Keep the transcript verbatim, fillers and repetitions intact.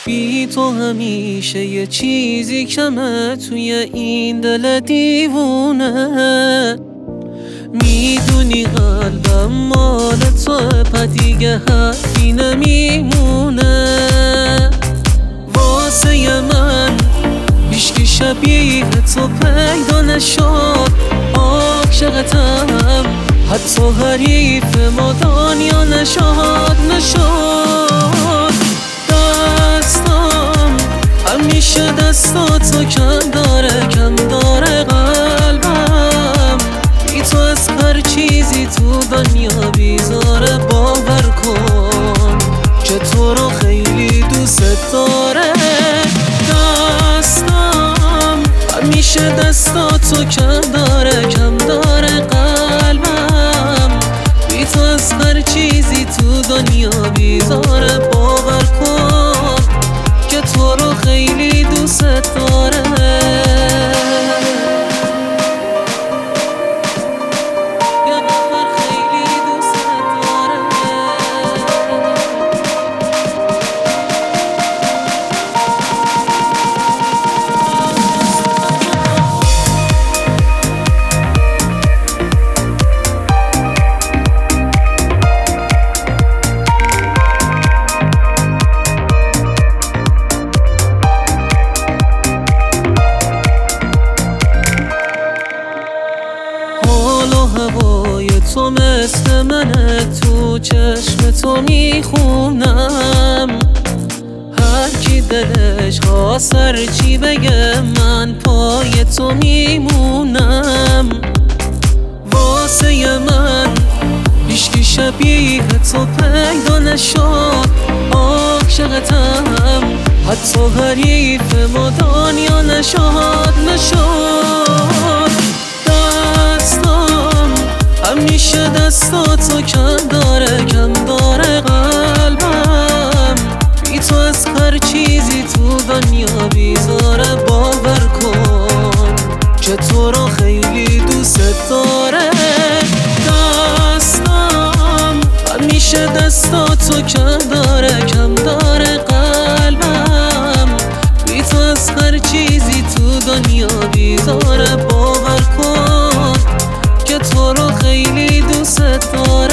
بی تو همیشه یه چیزی کمه توی این دل دیوونه. میدونی قلبم مال توه، پا دیگه حرفی نمیمونه. واسه من هیچکی شبیه تو پیدا نشد. عاشقتم حتی حریف ما دنیا نشد نشد. دستم همیشه دستاتو کم داره کم داره. قلبم بی تو از هر چیزی تو دنیا بیزاره. باور کن که تو رو خیلی دوست داره. دستم همیشه دستاتو کم داره کم داره. قلبم بی تو از هر چیزی تو دنیا بیزاره. باور کن که تو رو خیلی دوست داره. هوای تو مثل منه، تو چشم تو میخونم. هر کی دلش خواست هر چی بگه، من پای تو میمونم. واسه من هیچکی شبیه تو پیدا نشد. عاشقتم حتی حریف ما دنیا نشد نشد. همیشه دستاتو کم داره کم داره. قلبم بی تو از هر چیزی تو دنیا بیزاره. باور کن که تو رو خیلی دوست داره. دستم همیشه دستاتو کم داره کم داره. قلبم بی تو از هر چیزی تو دنیا بیزاره. باور کن که تو رو خیلی دوست دارم.